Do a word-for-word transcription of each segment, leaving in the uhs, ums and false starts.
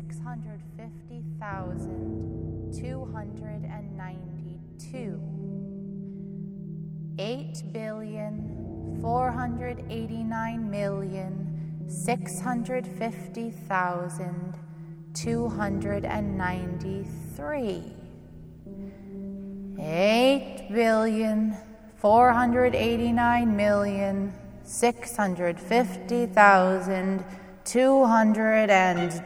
six hundred fifty thousand two hundred ninety-two. Eight billion four hundred eighty-nine million six hundred fifty thousand two hundred ninety-three. Eight billion four hundred eighty-nine million six hundred fifty thousand two hundred and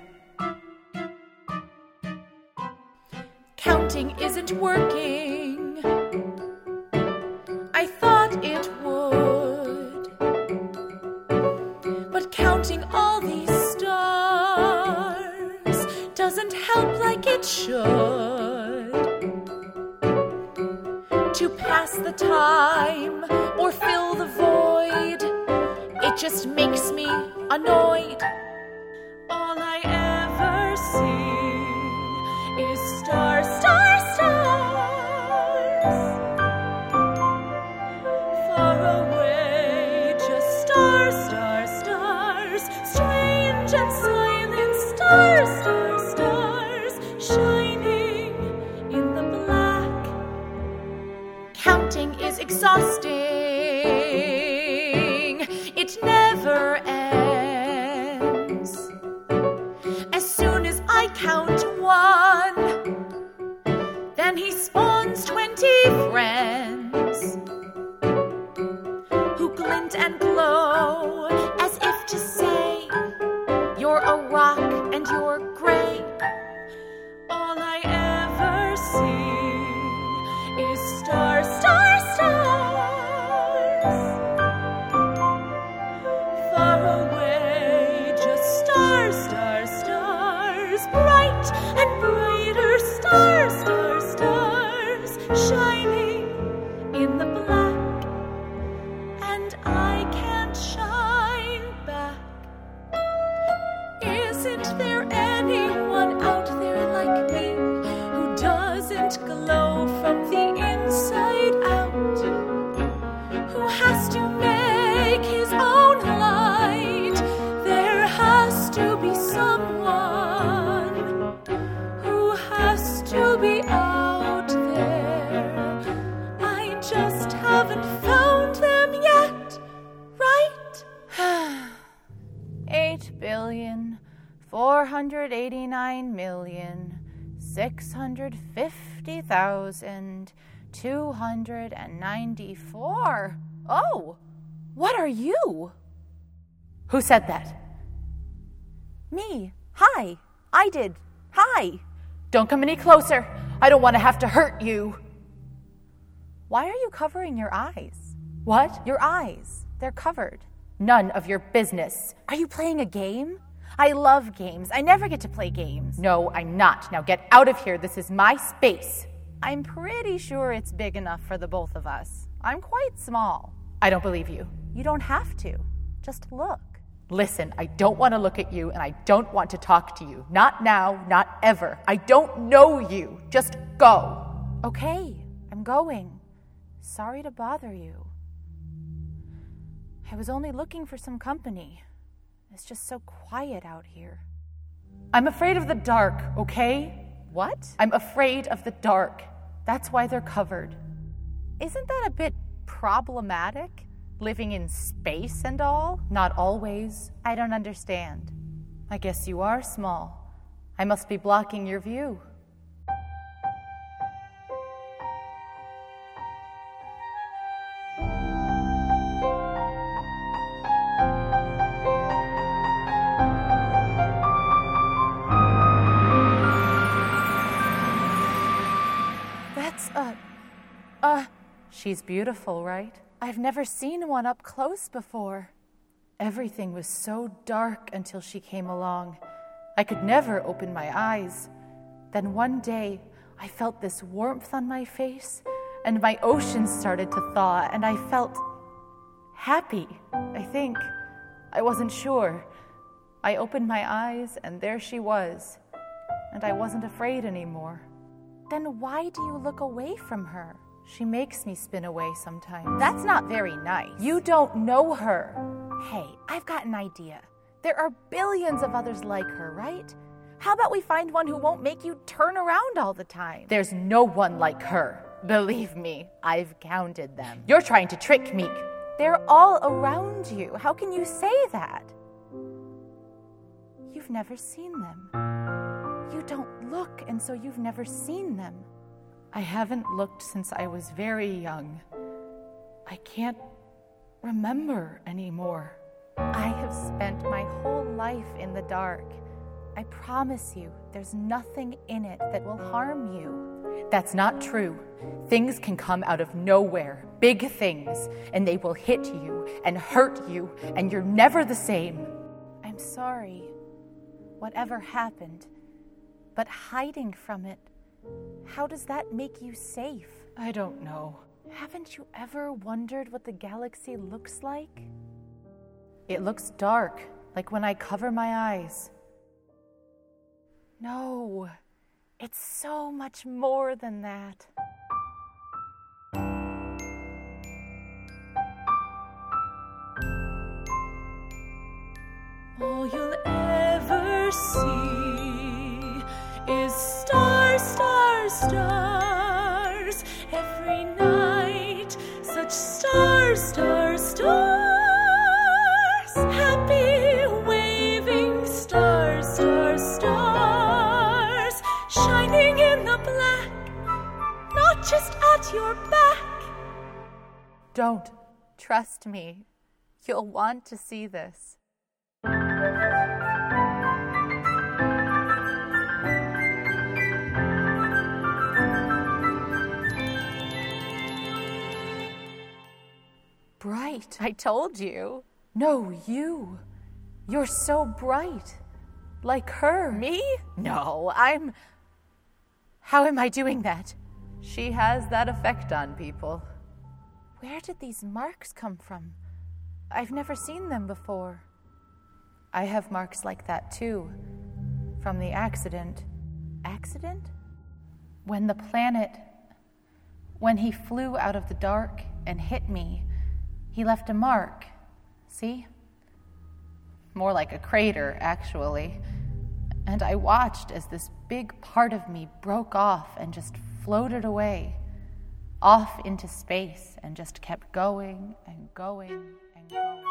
Counting isn't working. I thought it would. But counting all these stars doesn't help like it should. To pass the time or fill the void, it just makes me annoyed. All I ever see is stars, stars, stars. Far away, just stars, stars, stars. Strange and silent stars, stars, stars. Shining in the black. Counting is exhausting. It never ends. As soon as I count one, then he spawns twenty friends who glint and glow as if to say, you're a rock and you're gray. All I ever see is stars, stars, stars. Far away, just stars, stars, stars. Bright and brighter stars, stars, stars. Shining in the black, and I can't shine back. Isn't there anyone out there like me who doesn't glow from the inside out? Who has to make his own light? There has to be someone who has to be out there. I just haven't found them yet, right? Eight billion four hundred eighty-nine million six hundred fifty thousand two hundred ninety-four. Oh, what are you? Who said that? Me. Hi. I did. Hi. Don't come any closer. I don't want to have to hurt you. Why are you covering your eyes? What? Your eyes. They're covered. None of your business. Are you playing a game? I love games. I never get to play games. No, I'm not. Now get out of here. This is my space. I'm pretty sure it's big enough for the both of us. I'm quite small. I don't believe you. You don't have to. Just look. Listen, I don't want to look at you, and I don't want to talk to you. Not now, not ever. I don't know you. Just go. Okay, I'm going. Sorry to bother you. I was only looking for some company. It's just so quiet out here. I'm afraid of the dark, okay? What? I'm afraid of the dark. That's why they're covered. Isn't that a bit problematic? Living in space and all? Not always. I don't understand. I guess you are small. I must be blocking your view. That's a... Uh... She's beautiful, right? I've never seen one up close before. Everything was so dark until she came along. I could never open my eyes. Then one day, I felt this warmth on my face, and my ocean started to thaw, and I felt happy, I think. I wasn't sure. I opened my eyes, and there she was, and I wasn't afraid anymore. Then why do you look away from her? She makes me spin away sometimes. That's not very nice. You don't know her. Hey, I've got an idea. There are billions of others like her, right? How about we find one who won't make you turn around all the time? There's no one like her. Believe me, I've counted them. You're trying to trick me. They're all around you. How can you say that? You've never seen them. You don't look, and so you've never seen them. I haven't looked since I was very young. I can't remember anymore. I have spent my whole life in the dark. I promise you, there's nothing in it that will harm you. That's not true. Things can come out of nowhere, big things, and they will hit you and hurt you, and you're never the same. I'm sorry, whatever happened, but hiding from it, how does that make you safe? I don't know. Haven't you ever wondered what the galaxy looks like? It looks dark, like when I cover my eyes. No, it's so much more than that. All you'll ever see is stars, stars, stars. Every night, such stars, stars, stars. Happy, waving stars, stars, stars. Shining in the black, not just at your back. Don't. Trust me. You'll want to see this. Bright. I told you. No, you. You're so bright. Like her. Me? No, I'm... How am I doing that? She has that effect on people. Where did these marks come from? I've never seen them before. I have marks like that too. From the accident. Accident? When the planet... When he flew out of the dark and hit me, he left a mark. See? More like a crater, actually. And I watched as this big part of me broke off and just floated away, off into space, and just kept going and going and going.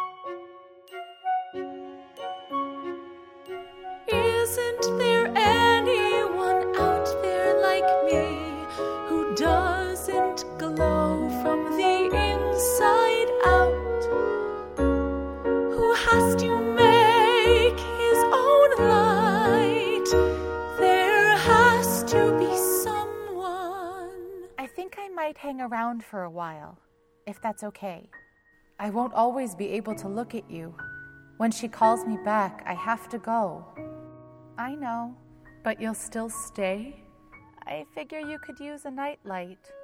Isn't there anyone out there like me who doesn't glow from the inside out? Who has to make his own light? There has to be someone. I think I might hang around for a while, if that's okay. I won't always be able to look at you. When she calls me back, I have to go. I know, but you'll still stay? I figure you could use a nightlight.